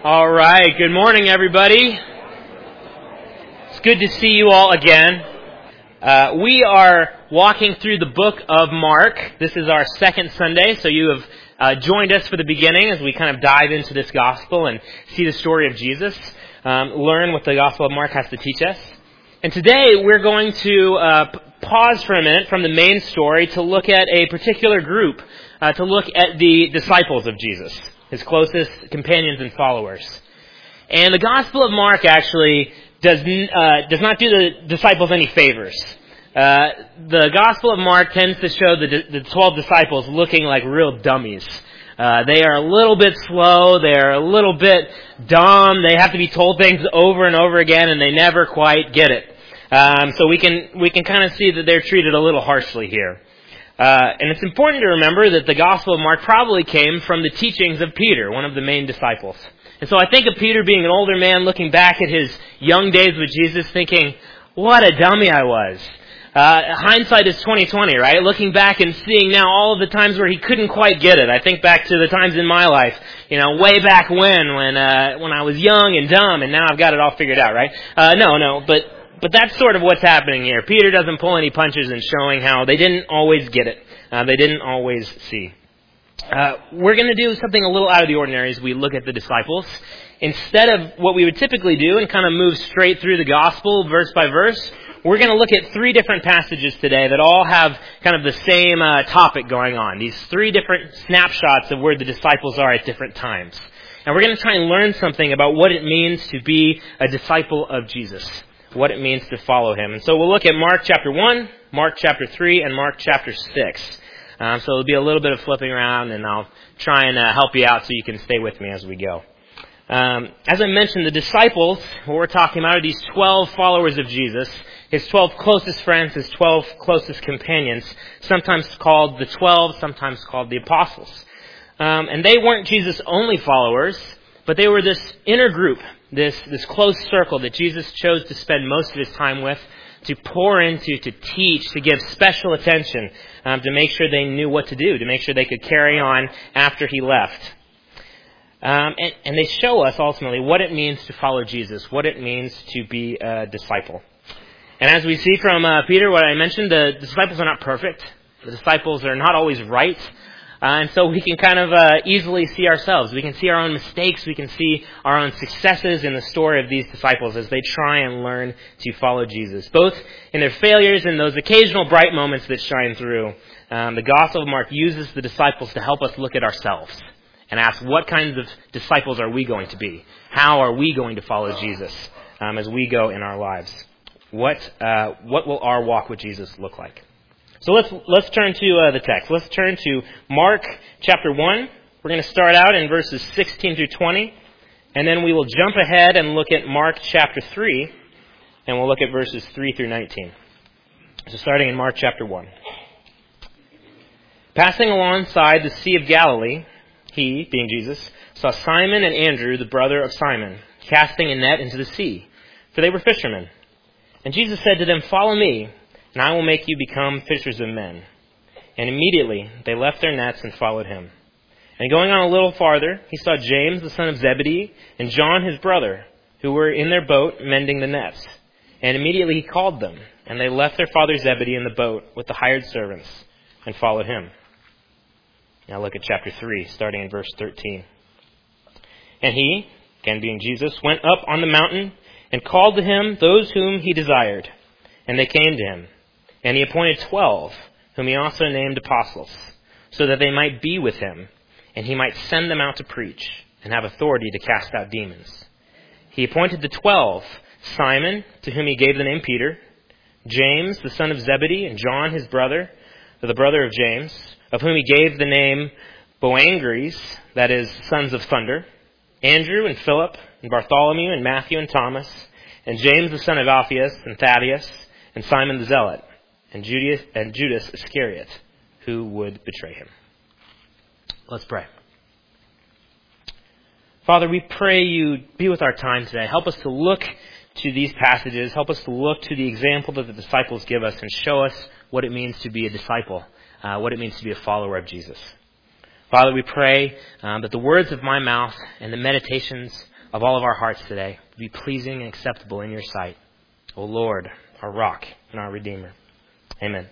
All right, good morning, everybody. It's good to see you all again. We are walking through the book of Mark. This is our second Sunday, so you have joined us for the beginning as we kind of dive into this gospel and see the story of Jesus, learn what the gospel of Mark has to teach us. And today we're going to pause for a minute from the main story to look at a particular group, to look at the disciples of Jesus, his closest companions and followers. And the Gospel of Mark actually does not do the disciples any favors. The Gospel of Mark tends to show the 12 disciples looking like real dummies. They are a little bit slow, they're a little bit dumb, they have to be told things over and over again and they never quite get it. So we can kind of see that they're treated a little harshly here. And it's important to remember that the Gospel of Mark probably came from the teachings of Peter, one of the main disciples. And so I think of Peter being an older man looking back at his young days with Jesus thinking, what a dummy I was. Hindsight is 20/20, right? Looking back and seeing now all of the times where he couldn't quite get it. I think back to the times in my life, way back when I was young and dumb and now I've got it all figured out, right? But that's sort of what's happening here. Peter doesn't pull any punches in showing how they didn't always get it. They didn't always see. We're going to do something a little out of the ordinary as we look at the disciples. Instead of what we would typically do and kind of move straight through the gospel verse by verse, we're going to look at 3 different passages today that all have kind of the same topic going on. These 3 different snapshots of where the disciples are at different times. And we're going to try and learn something about what it means to be a disciple of Jesus. What it means to follow him. And so we'll look at Mark chapter 1, Mark chapter 3, and Mark chapter 6. So there'll be a little bit of flipping around, and I'll try and help you out so you can stay with me as we go. As I mentioned, the disciples, what we're talking about are these 12 followers of Jesus, his 12 closest friends, his 12 closest companions, sometimes called the 12, sometimes called the apostles. And they weren't Jesus' only followers, but they were this inner group, this close circle that Jesus chose to spend most of his time with, to pour into, to teach, to give special attention, to make sure they knew what to do, to make sure they could carry on after he left. And they show us ultimately what it means to follow Jesus, what it means to be a disciple. And as we see from Peter, what I mentioned, the disciples are not perfect. The disciples are not always right. And so we can kind of easily see ourselves. We can see our own mistakes. We can see our own successes in the story of these disciples as they try and learn to follow Jesus. Both in their failures and those occasional bright moments that shine through. The Gospel of Mark uses the disciples to help us look at ourselves and ask what kinds of disciples are we going to be? How are we going to follow Jesus as we go in our lives? What will our walk with Jesus look like? So let's turn to the text. Let's turn to Mark chapter 1. We're going to start out in verses 16 through 20, and then we will jump ahead and look at Mark chapter 3, and we'll look at verses 3 through 19. So starting in Mark chapter 1. Passing alongside the Sea of Galilee, he, being Jesus, saw Simon and Andrew, the brother of Simon, casting a net into the sea, for they were fishermen. And Jesus said to them, "Follow me, and I will make you become fishers of men." And immediately they left their nets and followed him. And going on a little farther, he saw James, the son of Zebedee, and John, his brother, who were in their boat mending the nets. And immediately he called them, and they left their father Zebedee in the boat with the hired servants and followed him. Now look at chapter 3, starting in verse 13. And he, again being Jesus, went up on the mountain and called to him those whom he desired. And they came to him. And he appointed 12, whom he also named apostles, so that they might be with him, and he might send them out to preach, and have authority to cast out demons. He appointed the 12, Simon, to whom he gave the name Peter, James, the son of Zebedee, and John, his brother, the brother of James, of whom he gave the name Boanerges, that is, sons of thunder, Andrew and Philip, and Bartholomew, and Matthew and Thomas, and James, the son of Alphaeus, and Thaddeus, and Simon the Zealot, and Judas Iscariot, who would betray him. Let's pray. Father, we pray you be with our time today. Help us to look to these passages. Help us to look to the example that the disciples give us and show us what it means to be a disciple, what it means to be a follower of Jesus. Father, we pray that the words of my mouth and the meditations of all of our hearts today be pleasing and acceptable in your sight. O Lord, our rock and our Redeemer. Amen.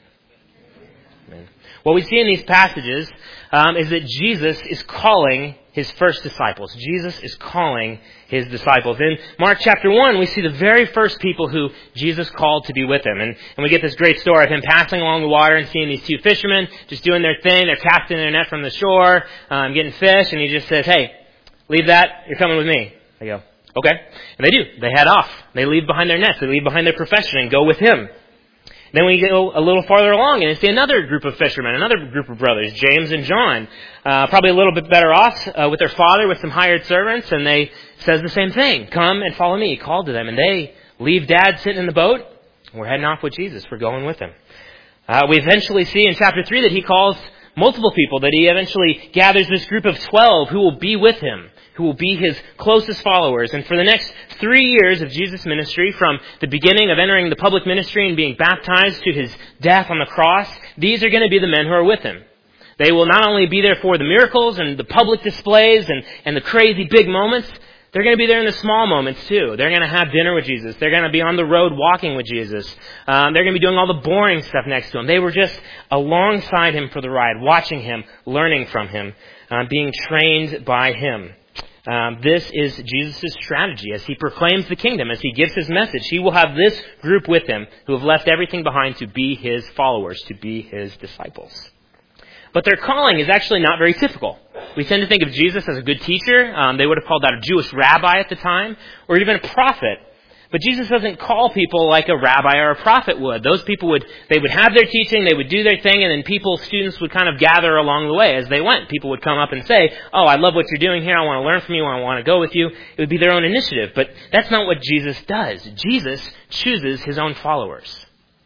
Amen. What we see in these passages is that Jesus is calling his first disciples. Jesus is calling his disciples. In Mark chapter 1, we see the very first people who Jesus called to be with him. And we get this great story of him passing along the water and seeing these two fishermen just doing their thing. They're casting their net from the shore, getting fish, and he just says, "Hey, leave that. You're coming with me." They go, "Okay." And they do. They head off. They leave behind their nets. They leave behind their profession and go with him. Then we go a little farther along and see another group of fishermen, another group of brothers, James and John, probably a little bit better off with their father, with some hired servants, and they says the same thing. "Come and follow me." He called to them, and they leave Dad sitting in the boat. We're heading off with Jesus. We're going with him. We eventually see in chapter 3 that he calls multiple people, that he eventually gathers this group of 12 who will be with him, who will be his closest followers. And for the next 3 years of Jesus' ministry, from the beginning of entering the public ministry and being baptized to his death on the cross, these are going to be the men who are with him. They will not only be there for the miracles and the public displays and the crazy big moments, they're going to be there in the small moments too. They're going to have dinner with Jesus. They're going to be on the road walking with Jesus. They're going to be doing all the boring stuff next to him. They were just alongside him for the ride, watching him, learning from him, being trained by him. This is Jesus' strategy as he proclaims the kingdom, as he gives his message. He will have this group with him who have left everything behind to be his followers, to be his disciples. But their calling is actually not very typical. We tend to think of Jesus as a good teacher. They would have called that a Jewish rabbi at the time, or even a prophet. But Jesus doesn't call people like a rabbi or a prophet would. Those people would have their teaching, they would do their thing, and then students would kind of gather along the way as they went. People would come up and say, "Oh, I love what you're doing here. I want to learn from you. I want to go with you." It would be their own initiative. But that's not what Jesus does. Jesus chooses his own followers.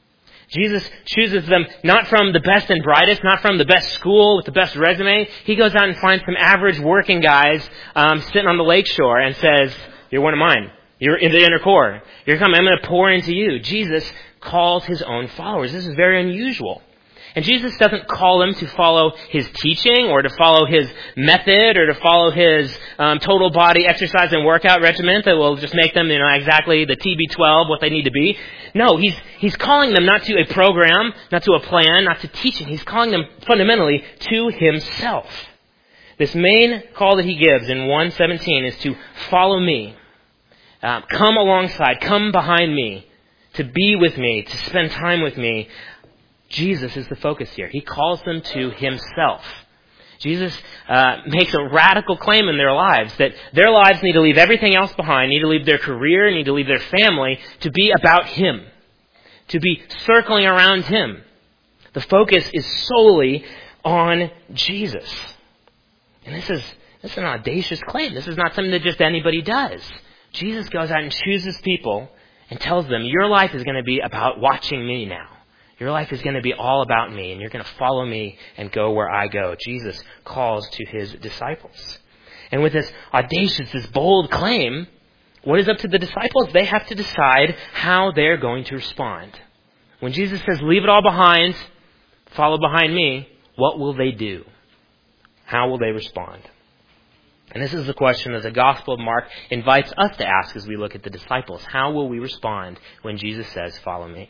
Jesus chooses them not from the best and brightest, not from the best school with the best resume. He goes out and finds some average working guys sitting on the lakeshore and says, "You're one of mine. You're in the inner core. You're coming. I'm going to pour into you." Jesus calls his own followers. This is very unusual. And Jesus doesn't call them to follow his teaching or to follow his method or to follow his total body exercise and workout regimen that will just make them, exactly the TB12, what they need to be. No, he's calling them not to a program, not to a plan, not to teaching. He's calling them fundamentally to himself. This main call that he gives in 1:17 is to follow me. Come alongside, come behind me, to be with me, to spend time with me. Jesus is the focus here. He calls them to himself. Jesus makes a radical claim in their lives that their lives need to leave everything else behind, need to leave their career, need to leave their family to be about him, to be circling around him. The focus is solely on Jesus. And this is an audacious claim. This is not something that just anybody does. Jesus goes out and chooses people and tells them, your life is going to be about watching me now. Your life is going to be all about me, and you're going to follow me and go where I go. Jesus calls to his disciples. And with this audacious, this bold claim, what is up to the disciples? They have to decide how they're going to respond. When Jesus says, leave it all behind, follow behind me, what will they do? How will they respond? And this is the question that the Gospel of Mark invites us to ask as we look at the disciples. How will we respond when Jesus says, follow me?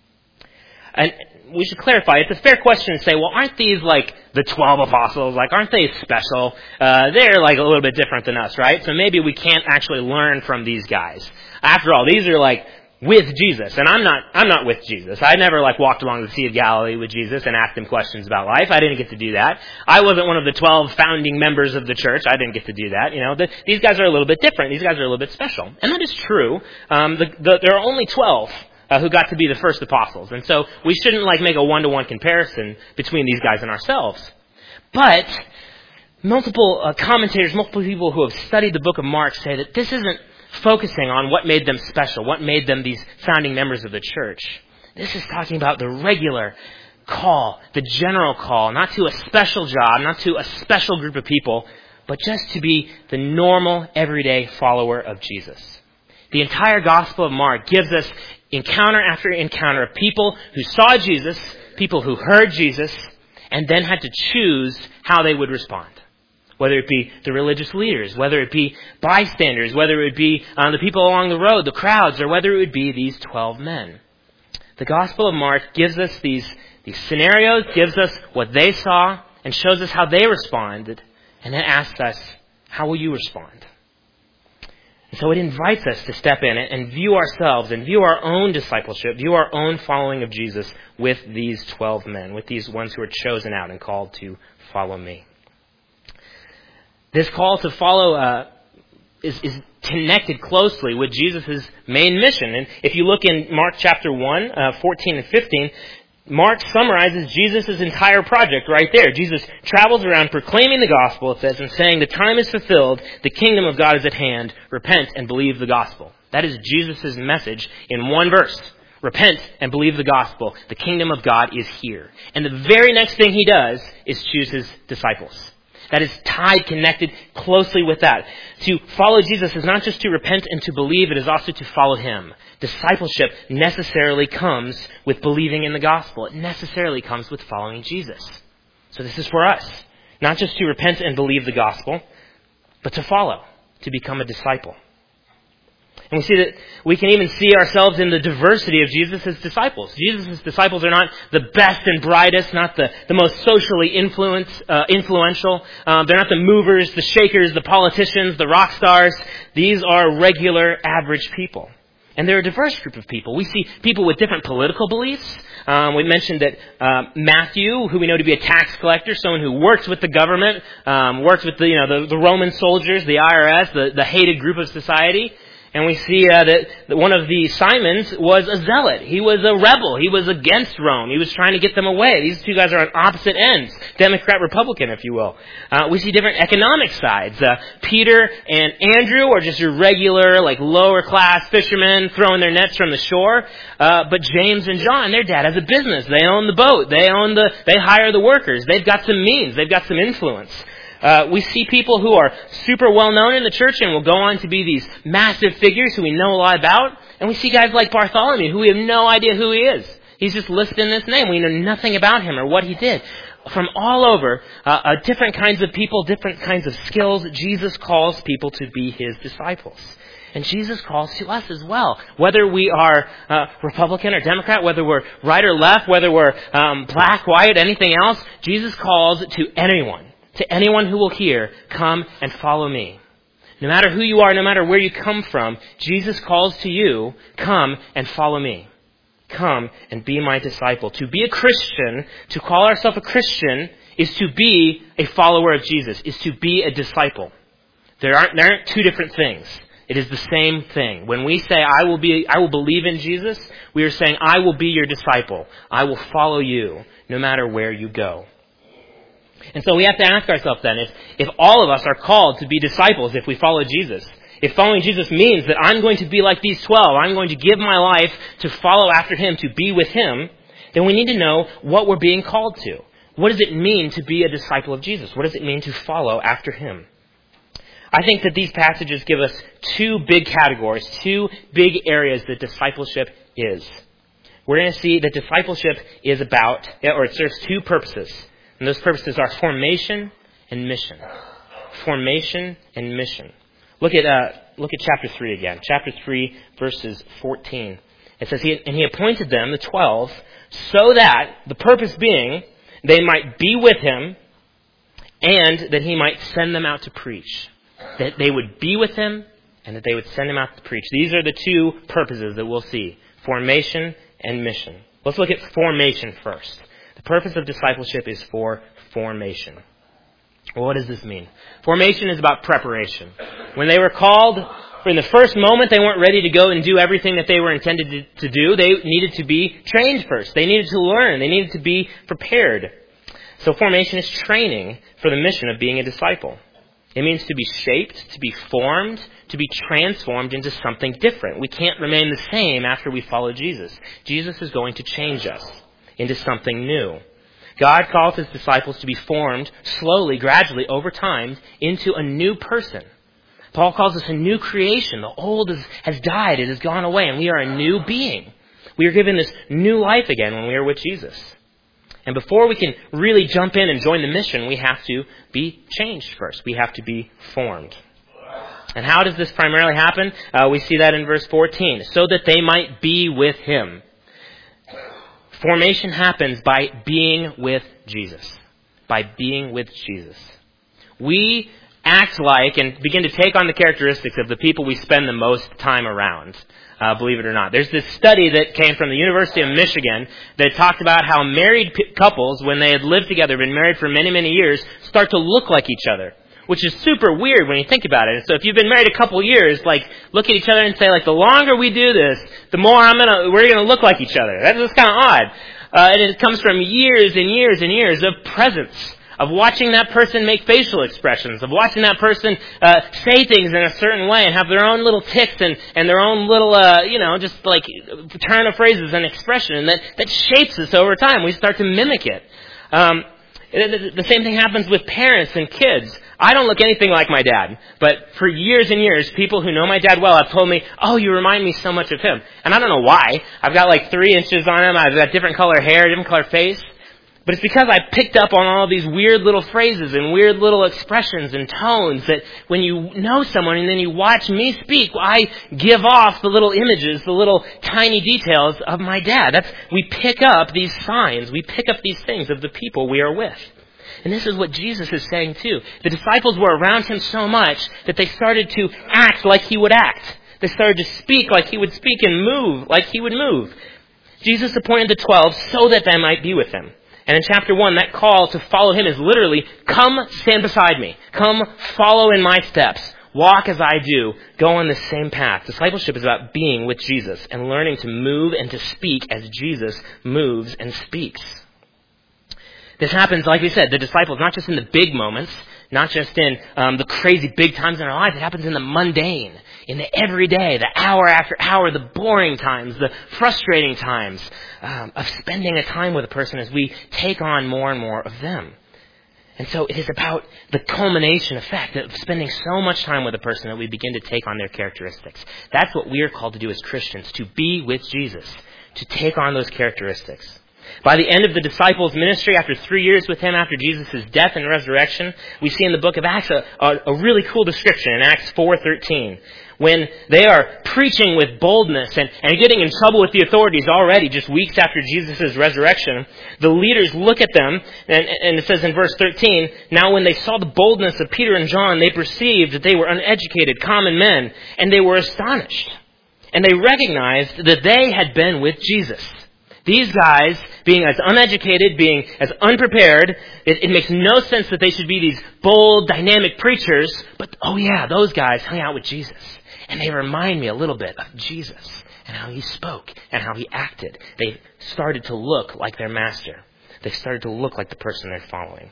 And we should clarify, it's a fair question to say, well, aren't these like the 12 apostles? Like, aren't they special? They're like a little bit different than us, right? So maybe we can't actually learn from these guys. After all, these are like with Jesus, and I'm not with Jesus. I never like walked along the Sea of Galilee with Jesus and asked him questions about life. I didn't get to do that. I wasn't one of the 12 founding members of the church. I didn't get to do that. These guys are a little bit different. These guys are a little bit special, and that is true. There are only 12 who got to be the first apostles, and so we shouldn't like make a one-to-one comparison between these guys and ourselves. But multiple commentators, multiple people who have studied the book of Mark say that this isn't focusing on what made them special, what made them these founding members of the church. This is talking about the regular call, the general call, not to a special job, not to a special group of people, but just to be the normal, everyday follower of Jesus. The entire Gospel of Mark gives us encounter after encounter of people who saw Jesus, people who heard Jesus, and then had to choose how they would respond. whether it be the religious leaders, whether it be bystanders, whether it be the people along the road, the crowds, or whether it would be these 12 men. The Gospel of Mark gives us these scenarios, gives us what they saw, and shows us how they responded, and then asks us, how will you respond? And so it invites us to step in and view ourselves and view our own discipleship, view our own following of Jesus with these 12 men, with these ones who are chosen out and called to follow me. This call to follow is connected closely with Jesus' main mission. And if you look in Mark chapter 1, 14 and 15, Mark summarizes Jesus' entire project right there. Jesus travels around proclaiming the gospel, it says, and saying, the time is fulfilled, the kingdom of God is at hand, repent and believe the gospel. That is Jesus' message in one verse. Repent and believe the gospel. The kingdom of God is here. And the very next thing he does is choose his disciples. That is tied, connected closely with that. To follow Jesus is not just to repent and to believe, it is also to follow him. Discipleship necessarily comes with believing in the gospel. It necessarily comes with following Jesus. So this is for us. Not just to repent and believe the gospel, but to follow, to become a disciple. And we see that we can even see ourselves in the diversity of Jesus' disciples. Jesus' disciples are not the best and brightest, not the most socially influential. They're not the movers, the shakers, the politicians, the rock stars. These are regular, average people. And they're a diverse group of people. We see people with different political beliefs. We mentioned that Matthew, who we know to be a tax collector, someone who works with the government, works with the Roman soldiers, the IRS, the hated group of society. And we see that one of the Simons was a zealot. He was a rebel. He was against Rome. He was trying to get them away. These two guys are on opposite ends. Democrat, Republican, if you will. We see different economic sides. Peter and Andrew are just your regular, lower class fishermen throwing their nets from the shore. But James and John, their dad has a business. They own the boat. They hire the workers. They've got some means. They've got some influence. We see people who are super well known in the church and will go on to be these massive figures who we know a lot about. And we see guys like Bartholomew who we have no idea who he is. He's just listed in this name. We know nothing about him or what he did. From all over, different kinds of people, different kinds of skills, Jesus calls people to be his disciples. And Jesus calls to us as well. Whether we are Republican or Democrat, whether we're right or left, whether we're black, white, anything else, Jesus calls to anyone. To anyone who will hear, come and follow me. No matter who you are, no matter where you come from, Jesus calls to you, come and follow me. Come and be my disciple. To be a Christian, to call ourselves a Christian, is to be a follower of Jesus, is to be a disciple. There aren't two different things. It is the same thing. When we say, I will believe in Jesus, we are saying, I will be your disciple. I will follow you, no matter where you go. And so we have to ask ourselves then, if all of us are called to be disciples if we follow Jesus, if following Jesus means that I'm going to be like these 12, I'm going to give my life to follow after him, to be with him, then we need to know what we're being called to. What does it mean to be a disciple of Jesus? What does it mean to follow after him? I think that these passages give us two big categories, two big areas that discipleship is. We're going to see that discipleship is about, or it serves two purposes. And those purposes are formation and mission. Formation and mission. Look at chapter 3 again. Chapter 3, verses 14. It says, and he appointed them, the 12, so that, the purpose being, they might be with him and that he might send them out to preach. That they would be with him and that they would send him out to preach. These are the two purposes that we'll see. Formation and mission. Let's look at formation first. The purpose of discipleship is for formation. Well, what does this mean? Formation is about preparation. When they were called, in the first moment, they weren't ready to go and do everything that they were intended to do. They needed to be trained first. They needed to learn. They needed to be prepared. So formation is training for the mission of being a disciple. It means to be shaped, to be formed, to be transformed into something different. We can't remain the same after we follow Jesus. Jesus is going to change us into something new. God calls his disciples to be formed slowly, gradually, over time, into a new person. Paul calls us a new creation. The old has died, it has gone away, and we are a new being. We are given this new life again when we are with Jesus. And before we can really jump in and join the mission, we have to be changed first. We have to be formed. And how does this primarily happen? We see that in verse 14. So that they might be with him. Formation happens by being with Jesus. By being with Jesus. We act like and begin to take on the characteristics of the people we spend the most time around. Believe it or not. There's this study that came from the University of Michigan that talked about how married couples, when they had lived together, been married for many, many years, start to look like each other. Which is super weird when you think about it. And so if you've been married a couple years, look at each other and say, the longer we do this, the more we're gonna look like each other. That's kind of odd. And it comes from years and years and years of presence, of watching that person make facial expressions, of watching that person say things in a certain way and have their own little tics and their own little, turn of phrases and expression. And that shapes us over time. We start to mimic it. The same thing happens with parents and kids. I don't look anything like my dad, but for years and years, people who know my dad well have told me, "Oh, you remind me so much of him." And I don't know why. I've got 3 inches on him. I've got different color hair, different color face. But it's because I picked up on all these weird little phrases and weird little expressions and tones that when you know someone and then you watch me speak, I give off the little images, the little tiny details of my dad. We pick up these signs. We pick up these things of the people we are with. And this is what Jesus is saying too. The disciples were around him so much that they started to act like he would act. They started to speak like he would speak and move like he would move. Jesus appointed the 12 so that they might be with him. And in chapter 1, that call to follow him is literally, come stand beside me. Come follow in my steps. Walk as I do. Go on the same path. Discipleship is about being with Jesus and learning to move and to speak as Jesus moves and speaks. This happens, like we said, the disciples, not just in the big moments, not just in the crazy big times in our lives. It happens in the mundane, in the everyday, the hour after hour, the boring times, the frustrating times of spending a time with a person as we take on more and more of them. And so it is about the culmination effect of spending so much time with a person that we begin to take on their characteristics. That's what we are called to do as Christians, to be with Jesus, to take on those characteristics. By the end of the disciples' ministry, after 3 years with him, after Jesus' death and resurrection, we see in the book of Acts a really cool description in Acts 4:13. When they are preaching with boldness and getting in trouble with the authorities already just weeks after Jesus' resurrection, the leaders look at them, and it says in verse 13, "Now when they saw the boldness of Peter and John, they perceived that they were uneducated, common men, and they were astonished. And they recognized that they had been with Jesus." These guys, being as uneducated, being as unprepared, it makes no sense that they should be these bold, dynamic preachers, but oh yeah, those guys hung out with Jesus. And they remind me a little bit of Jesus and how he spoke and how he acted. They started to look like their master. They started to look like the person they're following.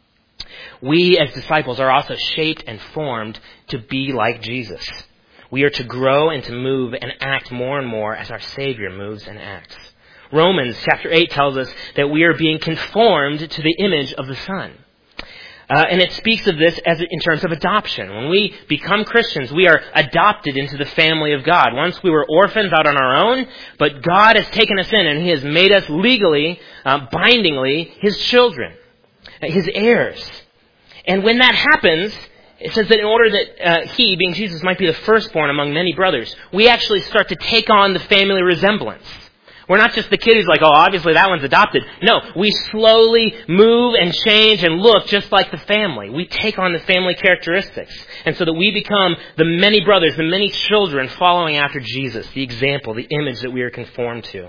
We as disciples are also shaped and formed to be like Jesus. We are to grow and to move and act more and more as our Savior moves and acts. Romans chapter 8 tells us that we are being conformed to the image of the Son. And it speaks of this in terms of adoption. When we become Christians, we are adopted into the family of God. Once we were orphans out on our own, but God has taken us in and he has made us legally, bindingly, his children, his heirs. And when that happens, it says that in order that he, being Jesus, might be the firstborn among many brothers, we actually start to take on the family resemblance. We're not just the kid who's like, oh, obviously that one's adopted. No, we slowly move and change and look just like the family. We take on the family characteristics. And so that we become the many brothers, the many children following after Jesus, the example, the image that we are conformed to.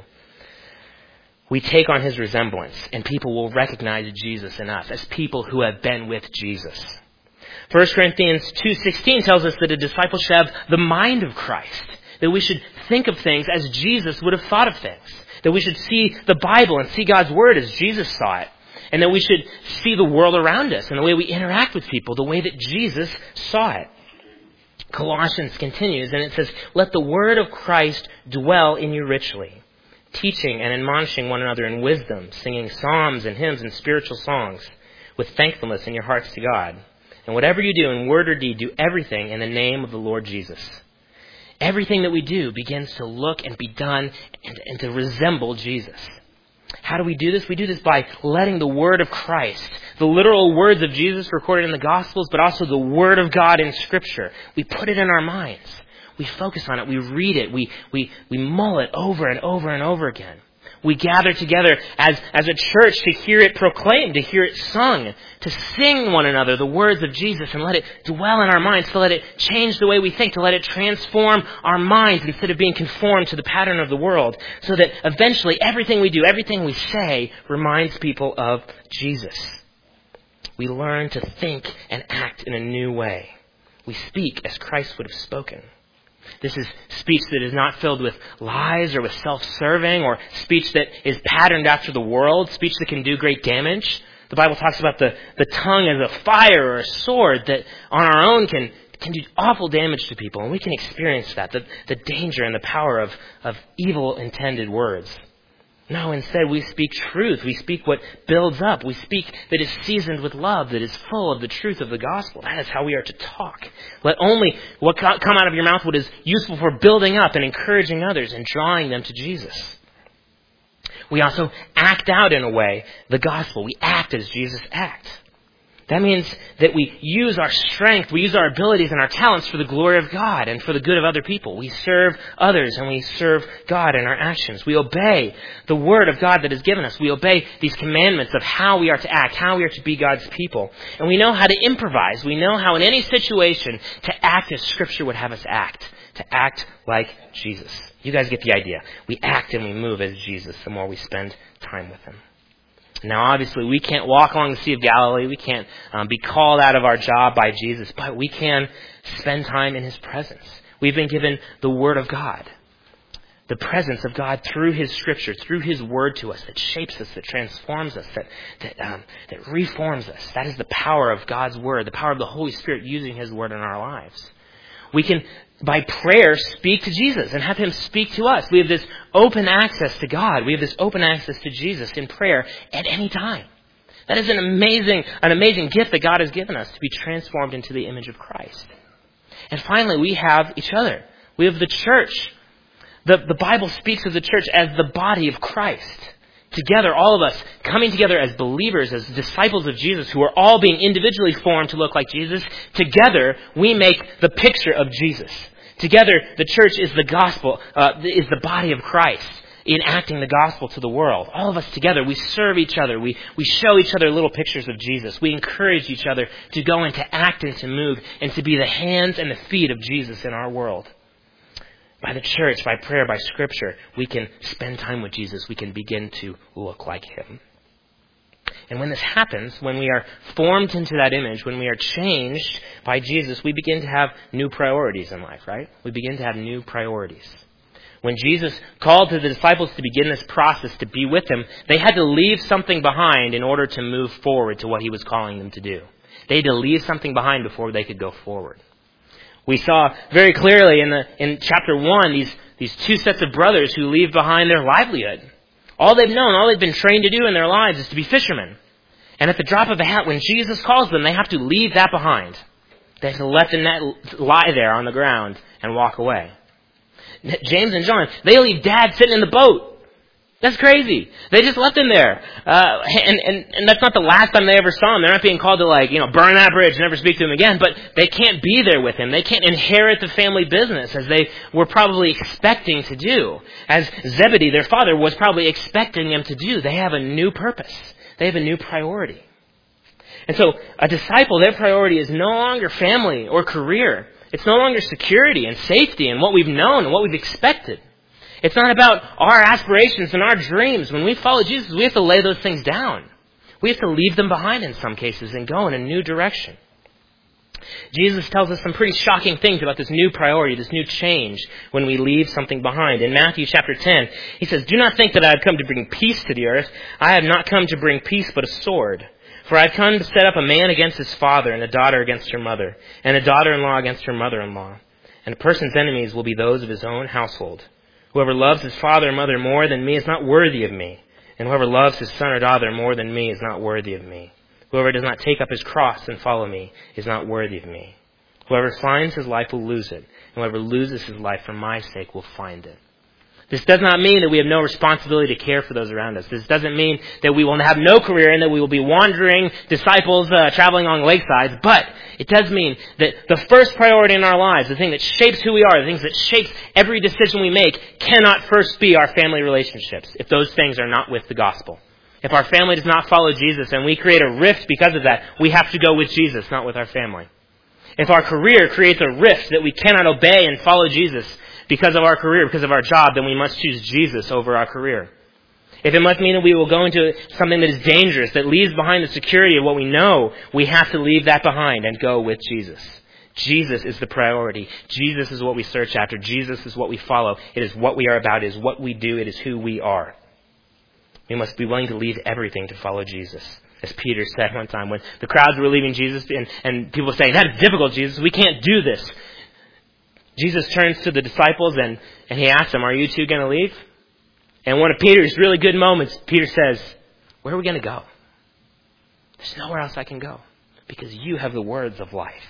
We take on his resemblance, and people will recognize Jesus in us as people who have been with Jesus. 1 Corinthians 2:16 tells us that a disciple should have the mind of Christ. That we should think of things as Jesus would have thought of things. That we should see the Bible and see God's Word as Jesus saw it. And that we should see the world around us and the way we interact with people, the way that Jesus saw it. Colossians continues and it says, "Let the Word of Christ dwell in you richly, teaching and admonishing one another in wisdom, singing psalms and hymns and spiritual songs, with thankfulness in your hearts to God. And whatever you do in word or deed, do everything in the name of the Lord Jesus." Everything that we do begins to look and be done and to resemble Jesus. How do we do this? We do this by letting the Word of Christ, the literal words of Jesus recorded in the Gospels, but also the Word of God in Scripture, we put it in our minds. We focus on it. We read it. We mull it over and over and over again. We gather together as a church to hear it proclaimed, to hear it sung, to sing one another the words of Jesus and let it dwell in our minds, to let it change the way we think, to let it transform our minds instead of being conformed to the pattern of the world, so that eventually everything we do, everything we say reminds people of Jesus. We learn to think and act in a new way. We speak as Christ would have spoken. This is speech that is not filled with lies or with self-serving or speech that is patterned after the world, speech that can do great damage. The Bible talks about the tongue as a fire or a sword that on our own can do awful damage to people. And we can experience that, the danger and the power of evil intended words. No, instead we speak truth. We speak what builds up. We speak that is seasoned with love, that is full of the truth of the gospel. That is how we are to talk. Let only what come out of your mouth what is useful for building up and encouraging others and drawing them to Jesus. We also act out in a way the gospel. We act as Jesus acts. That means that we use our strength, we use our abilities and our talents for the glory of God and for the good of other people. We serve others and we serve God in our actions. We obey the word of God that is given us. We obey these commandments of how we are to act, how we are to be God's people. And we know how to improvise. We know how in any situation to act as Scripture would have us act. To act like Jesus. You guys get the idea. We act and we move as Jesus the more we spend time with Him. Now, obviously, we can't walk along the Sea of Galilee. We can't be called out of our job by Jesus, but we can spend time in His presence. We've been given the Word of God, the presence of God through His Scripture, through His Word to us that shapes us, that transforms us, that reforms us. That is the power of God's Word, the power of the Holy Spirit using His Word in our lives. We can, by prayer, speak to Jesus and have Him speak to us. We have this open access to God. We have this open access to Jesus in prayer at any time. That is an amazing gift that God has given us to be transformed into the image of Christ. And finally, we have each other. We have the church. The Bible speaks of the church as the body of Christ. Together, all of us coming together as believers, as disciples of Jesus, who are all being individually formed to look like Jesus. Together, we make the picture of Jesus. Together, the church is the gospel, is the body of Christ, enacting the gospel to the world. All of us together, we serve each other. We show each other little pictures of Jesus. We encourage each other to go and to act and to move and to be the hands and the feet of Jesus in our world. By the church, by prayer, by Scripture, we can spend time with Jesus. We can begin to look like Him. And when this happens, when we are formed into that image, when we are changed by Jesus, we begin to have new priorities in life, right? We begin to have new priorities. When Jesus called to the disciples to begin this process to be with Him, they had to leave something behind in order to move forward to what He was calling them to do. They had to leave something behind before they could go forward. We saw very clearly in chapter 1 these two sets of brothers who leave behind their livelihood. All they've known, all they've been trained to do in their lives is to be fishermen. And at the drop of a hat, when Jesus calls them, they have to leave that behind. They have to let the net lie there on the ground and walk away. James and John, they leave Dad sitting in the boat. That's crazy. They just left him there. And that's not the last time they ever saw him. They're not being called to burn that bridge and never speak to him again. But they can't be there with him. They can't inherit the family business as they were probably expecting to do. As Zebedee, their father, was probably expecting them to do. They have a new purpose. They have a new priority. And so a disciple, their priority is no longer family or career. It's no longer security and safety and what we've known and what we've expected. It's not about our aspirations and our dreams. When we follow Jesus, we have to lay those things down. We have to leave them behind in some cases and go in a new direction. Jesus tells us some pretty shocking things about this new priority, this new change when we leave something behind. In Matthew chapter 10, He says, "Do not think that I have come to bring peace to the earth. I have not come to bring peace but a sword. For I have come to set up a man against his father, and a daughter against her mother, and a daughter-in-law against her mother-in-law. And a person's enemies will be those of his own household. Whoever loves his father or mother more than me is not worthy of me. And whoever loves his son or daughter more than me is not worthy of me. Whoever does not take up his cross and follow me is not worthy of me. Whoever finds his life will lose it. And whoever loses his life for my sake will find it." This does not mean that we have no responsibility to care for those around us. This doesn't mean that we will have no career and that we will be wandering disciples traveling along lakesides. But it does mean that the first priority in our lives, the thing that shapes who we are, the things that shapes every decision we make, cannot first be our family relationships if those things are not with the gospel. If our family does not follow Jesus and we create a rift because of that, we have to go with Jesus, not with our family. If our career creates a rift that we cannot obey and follow Jesus because of our career, because of our job, then we must choose Jesus over our career. If it must mean that we will go into something that is dangerous, that leaves behind the security of what we know, we have to leave that behind and go with Jesus. Jesus is the priority. Jesus is what we search after. Jesus is what we follow. It is what we are about. It is what we do. It is who we are. We must be willing to leave everything to follow Jesus. As Peter said one time when the crowds were leaving Jesus and people were saying, "That is difficult, Jesus. We can't do this." Jesus turns to the disciples and he asks them, "Are you two going to leave?" And one of Peter's really good moments, Peter says, "Where are we going to go? There's nowhere else I can go because you have the words of life."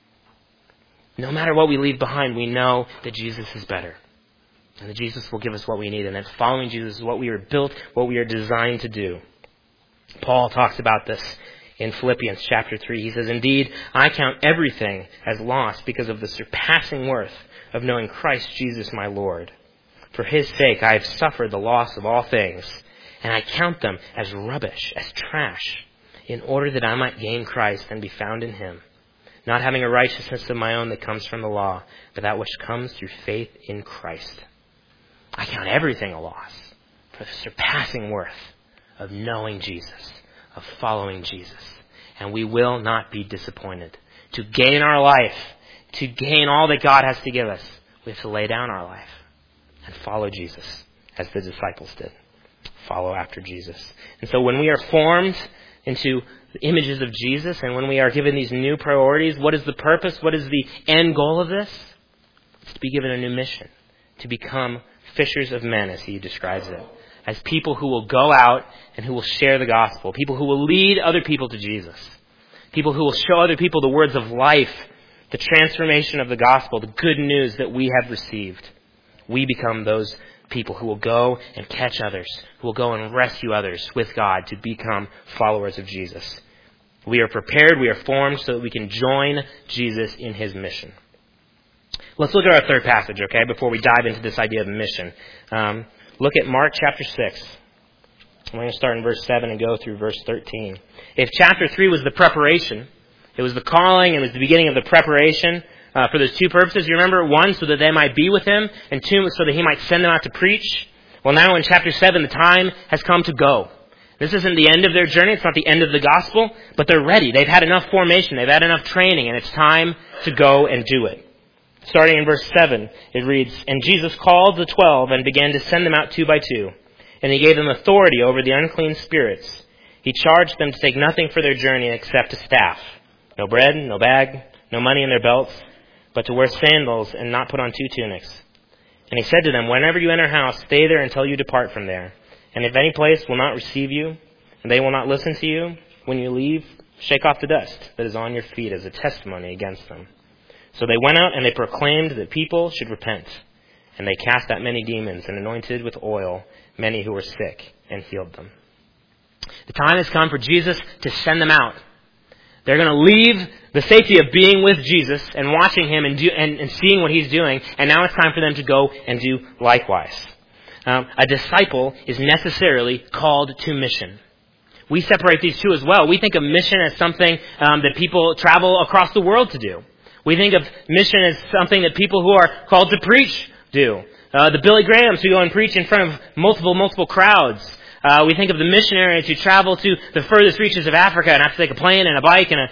No matter what we leave behind, we know that Jesus is better. And that Jesus will give us what we need. And that following Jesus is what we are built, what we are designed to do. Paul talks about this in Philippians chapter 3. He says, "Indeed, I count everything as lost because of the surpassing worth of knowing Christ Jesus my Lord. For his sake I have suffered the loss of all things, and I count them as rubbish, as trash, in order that I might gain Christ and be found in him, not having a righteousness of my own that comes from the law, but that which comes through faith in Christ. I count everything a loss for the surpassing worth of knowing Jesus, of following Jesus. And we will not be disappointed. To gain our life, to gain all that God has to give us, we have to lay down our life and follow Jesus, as the disciples did. Follow after Jesus. And so when we are formed into the images of Jesus, and when we are given these new priorities, what is the purpose? What is the end goal of this? It's to be given a new mission, to become fishers of men, as he describes it, as people who will go out and who will share the gospel, people who will lead other people to Jesus, people who will show other people the words of life, the transformation of the gospel, the good news that we have received. We become those people who will go and catch others, who will go and rescue others with God to become followers of Jesus. We are prepared, we are formed so that we can join Jesus in his mission. Let's look at our third passage, okay, before we dive into this idea of mission. Look at Mark chapter 6. I'm going to start in verse 7 and go through verse 13. If chapter 3 was the preparation, it was the calling, it was the beginning of the preparation for those two purposes. You remember, one, so that they might be with him, and two, so that he might send them out to preach. Well, now in chapter 7, the time has come to go. This isn't the end of their journey. It's not the end of the gospel, but they're ready. They've had enough formation. They've had enough training, and it's time to go and do it. Starting in verse 7, it reads, "And Jesus called the 12 and began to send them out 2 by 2. And he gave them authority over the unclean spirits. He charged them to take nothing for their journey except a staff. No bread, no bag, no money in their belts, but to wear sandals and not put on 2 tunics. And he said to them, whenever you enter a house, stay there until you depart from there. And if any place will not receive you, and they will not listen to you, when you leave, shake off the dust that is on your feet as a testimony against them. So they went out and they proclaimed that people should repent. And they cast out many demons and anointed with oil many who were sick and healed them." The time has come for Jesus to send them out. They're going to leave the safety of being with Jesus and watching him and seeing what he's doing. And now it's time for them to go and do likewise. A disciple is necessarily called to mission. We separate these two as well. We think of mission as something that people travel across the world to do. We think of mission as something that people who are called to preach do. The Billy Grahams who go and preach in front of multiple crowds. We think of the missionaries who travel to the furthest reaches of Africa and have to take a plane and a bike and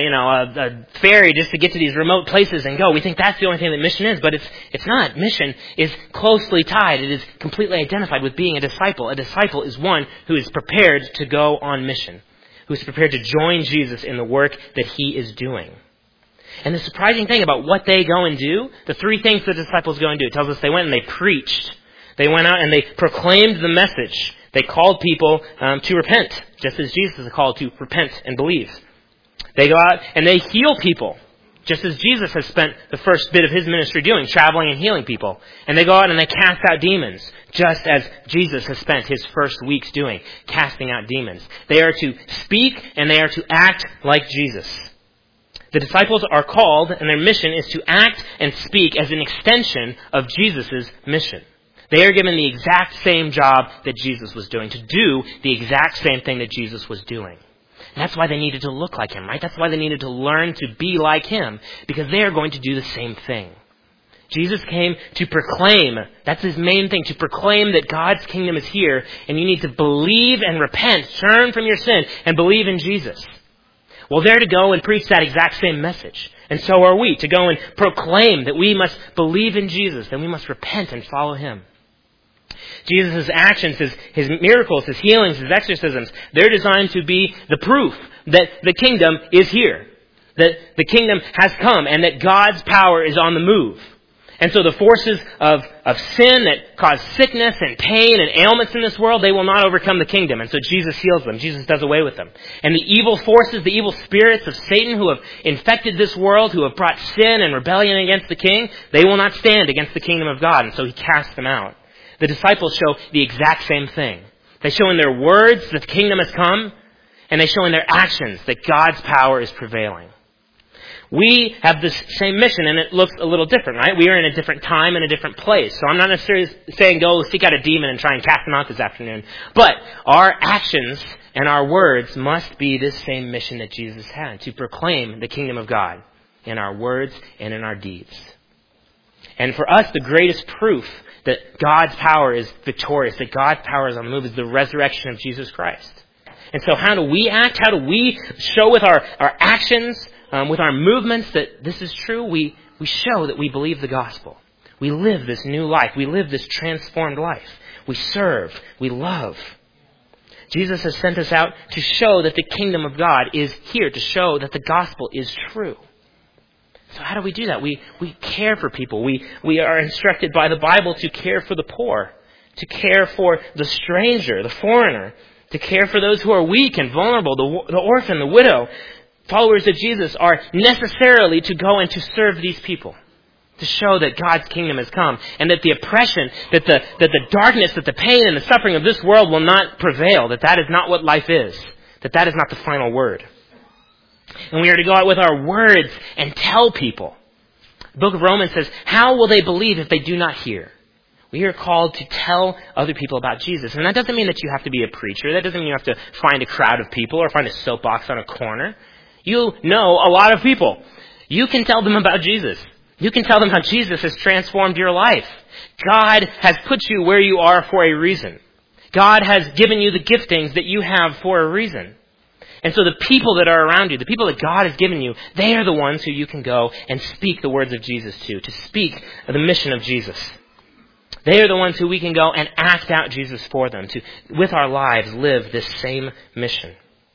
a ferry just to get to these remote places and go. We think that's the only thing that mission is, but it's not. Mission is closely tied. It is completely identified with being a disciple. A disciple is one who is prepared to go on mission, who is prepared to join Jesus in the work that he is doing. And the surprising thing about what they go and do, the 3 things the disciples go and do, it tells us they went and they preached. They went out and they proclaimed the message. They called people to repent, just as Jesus is called to repent and believe. They go out and they heal people. Just as Jesus has spent the first bit of his ministry doing, traveling and healing people. And they go out and they cast out demons, just as Jesus has spent his first weeks doing, casting out demons. They are to speak and they are to act like Jesus. The disciples are called, and their mission is to act and speak as an extension of Jesus' mission. They are given the exact same job that Jesus was doing, to do the exact same thing that Jesus was doing. And that's why they needed to look like him, right? That's why they needed to learn to be like him, because they are going to do the same thing. Jesus came to proclaim, that's his main thing, to proclaim that God's kingdom is here, and you need to believe and repent, turn from your sin, and believe in Jesus. Well, they're to go and preach that exact same message. And so are we, to go and proclaim that we must believe in Jesus, that we must repent and follow him. Jesus' actions, his miracles, his healings, his exorcisms, they're designed to be the proof that the kingdom is here, that the kingdom has come, and that God's power is on the move. And so the forces of sin that cause sickness and pain and ailments in this world, they will not overcome the kingdom. And so Jesus heals them. Jesus does away with them. And the evil forces, the evil spirits of Satan who have infected this world, who have brought sin and rebellion against the king, they will not stand against the kingdom of God. And so he casts them out. The disciples show the exact same thing. They show in their words that the kingdom has come, and they show in their actions that God's power is prevailing. We have this same mission, and it looks a little different, right? We are in a different time and a different place. So I'm not necessarily saying go seek out a demon and try and cast him out this afternoon. But our actions and our words must be this same mission that Jesus had, to proclaim the kingdom of God in our words and in our deeds. And for us, the greatest proof that God's power is victorious, that God's power is on the move, is the resurrection of Jesus Christ. And so how do we act? How do we show with our actions, with our movements, that this is true? We show that we believe the gospel. We live this new life. We live this transformed life. We serve. We love. Jesus has sent us out to show that the kingdom of God is here, to show that the gospel is true. So how do we do that? We care for people. We are instructed by the Bible to care for the poor, to care for the stranger, the foreigner, to care for those who are weak and vulnerable, the orphan, the widow. Followers of Jesus are necessarily to go and to serve these people, to show that God's kingdom has come, and that the oppression, that the darkness, that the pain and the suffering of this world will not prevail, that is not what life is, that is not the final word. And we are to go out with our words and tell people. The book of Romans says, how will they believe if they do not hear? We are called to tell other people about Jesus. And that doesn't mean that you have to be a preacher. That doesn't mean you have to find a crowd of people or find a soapbox on a corner. You know a lot of people. You can tell them about Jesus. You can tell them how Jesus has transformed your life. God has put you where you are for a reason. God has given you the giftings that you have for a reason. And so the people that are around you, the people that God has given you, they are the ones who you can go and speak the words of Jesus to speak the mission of Jesus. They are the ones who we can go and act out Jesus for them, to, with our lives, live this same mission.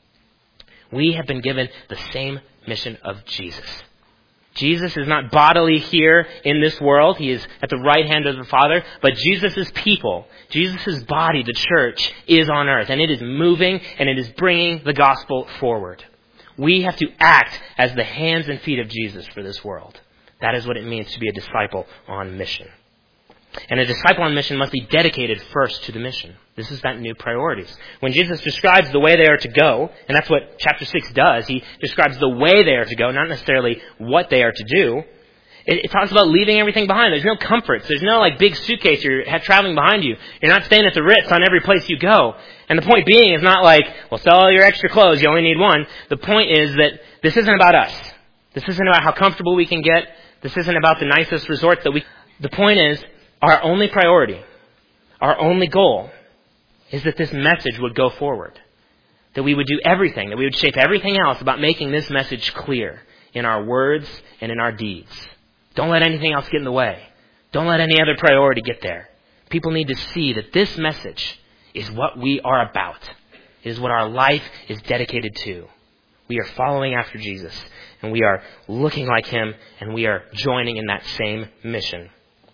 We have been given the same mission of Jesus. Jesus is not bodily here in this world. He is at the right hand of the Father. But Jesus' people, Jesus' body, the church, is on earth. And it is moving and it is bringing the gospel forward. We have to act as the hands and feet of Jesus for this world. That is what it means to be a disciple on mission. And a disciple on mission must be dedicated first to the mission. This is that new priorities. When Jesus describes the way they are to go, and that's what chapter 6 does, he describes the way they are to go, not necessarily what they are to do. It talks about leaving everything behind. There's no comforts. There's no big suitcase you're traveling behind you. You're not staying at the Ritz on every place you go. And the point being is not sell all your extra clothes. You only need one. The point is that this isn't about us. This isn't about how comfortable we can get. This isn't about the nicest resorts The point is, our only priority, our only goal, is that this message would go forward. That we would do everything, that we would shape everything else about making this message clear in our words and in our deeds. Don't let anything else get in the way. Don't let any other priority get there. People need to see that this message is what we are about. It is what our life is dedicated to. We are following after Jesus, and we are looking like him, and we are joining in that same mission.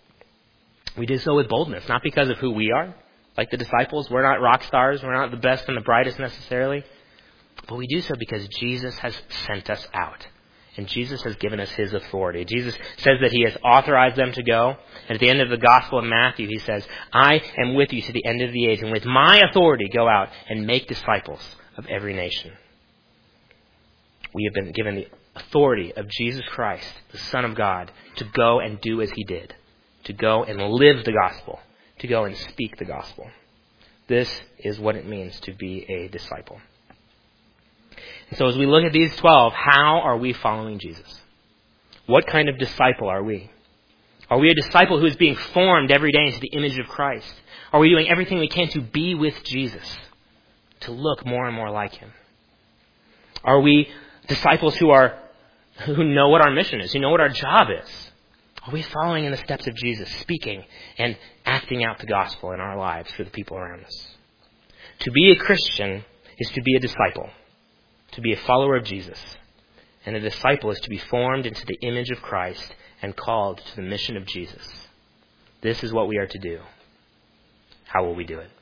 We do so with boldness, not because of who we are. Like the disciples, we're not rock stars. We're not the best and the brightest necessarily. But we do so because Jesus has sent us out. And Jesus has given us his authority. Jesus says that he has authorized them to go. And at the end of the Gospel of Matthew, he says, I am with you to the end of the age, and with my authority go out and make disciples of every nation. We have been given the authority of Jesus Christ, the Son of God, to go and do as he did, to go and live the gospel, to go and speak the gospel. This is what it means to be a disciple. And so as we look at these 12, how are we following Jesus? What kind of disciple are we? Are we a disciple who is being formed every day into the image of Christ? Are we doing everything we can to be with Jesus, to look more and more like him? Are we disciples who know what our mission is, who know what our job is? Are we following in the steps of Jesus, speaking and acting out the gospel in our lives for the people around us? To be a Christian is to be a disciple, to be a follower of Jesus. And a disciple is to be formed into the image of Christ and called to the mission of Jesus. This is what we are to do. How will we do it?